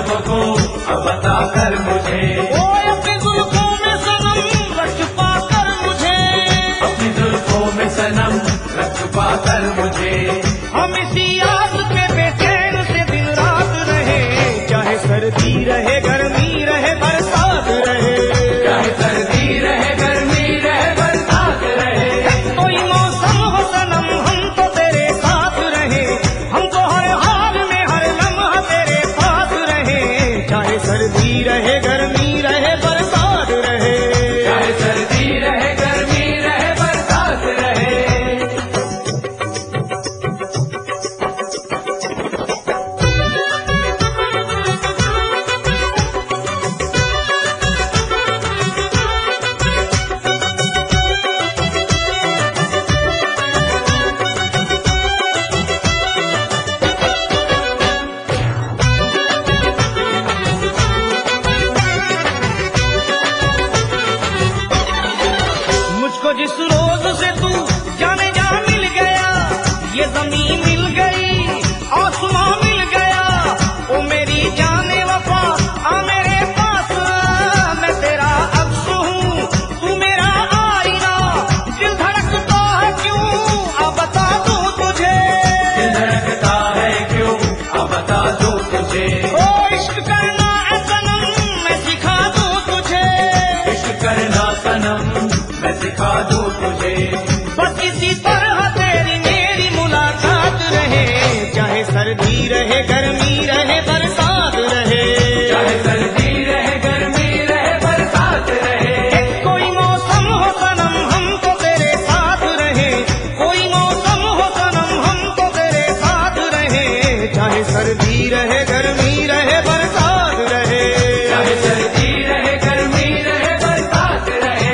लबों को अब बता कर मुझे, ओ अपनी जुल्फों में सनम रख छुपा कर मुझे, अपनी जुल्फों में सनम रख छुपा कर मुझे। हम इसी याद पे बेचैन से दिन रात रहे, चाहे सर्दी रहे गर्मी रहे बरसात रहे, चाहे सर्दी रहे गर्मी रहे बरसात रहे, कोई मौसम हो सनम हम तो तेरे साथ रहे, हमको हर हाल में हर लम्हा तेरे पास रहे, चाहे सर्दी रहे गर्मी रहे बरसात रहे, चाहे सर्दी रहे गर्मी रहे बरसात रहे। मुझको जिस रोज से तू जाने जा मिल गया, ये जमीन मिल गई आसमां मिल गया, ओ मेरी जाने वफा आ मेरे पास, मैं तेरा अक्स हूँ तू मेरा आईना, दिल धड़कता है क्यों अब बता दूं तुझे, दिल धड़कता है क्यों अब बता दूं तुझे, ओ इश्क करना है सनम मैं सिखा दूं तुझे, इश्क करना सनम मैं सिखा दूं तुझे। बस इसी तरह तेरी मेरी मुलाकात रहे, चाहे सर्दी रहे गर्मी रहे बरसात रहे, चाहे सर्दी रहे गर्मी रहे बरसात रहे, कोई मौसम हो सनम हमको तेरे साथ रहे, कोई मौसम हो सनम हमको तेरे साथ रहे, चाहे सर्दी रहे गर्मी रहे बरसात रहे, चाहे सर्दी रहे गर्मी रहे बरसात रहे।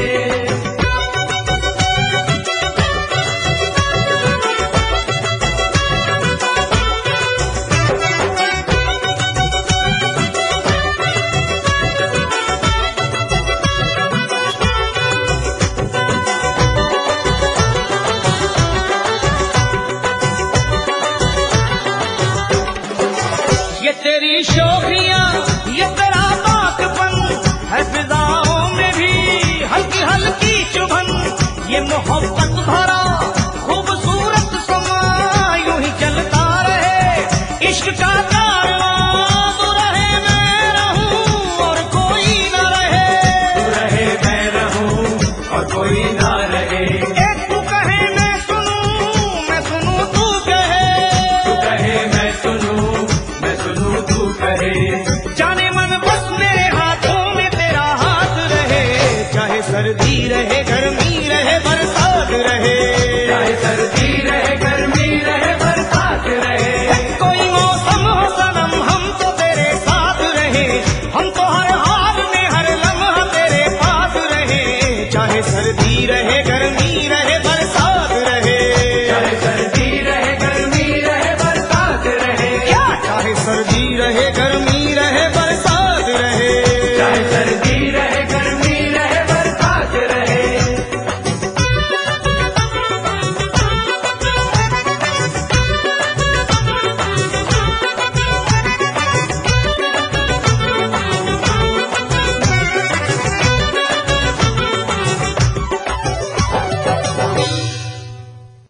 ये तेरी शोखियाँ ये तेरा बातपन है, फिजाओं में भी हल्की हल्की चुभन, ये मोहब्बत भरा खूबसूरत समा यूं ही चलता रहे, इश्क का कारवां तू रहे मैं रहूं और कोई न रहे, तू रहे मैं रहूं और कोई ना रहे, एक तू कहे मैं सुनूं तू कहे, तू कहे मैं सुनूं तू कहे, जाने मन बस मेरे हाथों में तेरा हाथ रहे, चाहे सर्दी रहे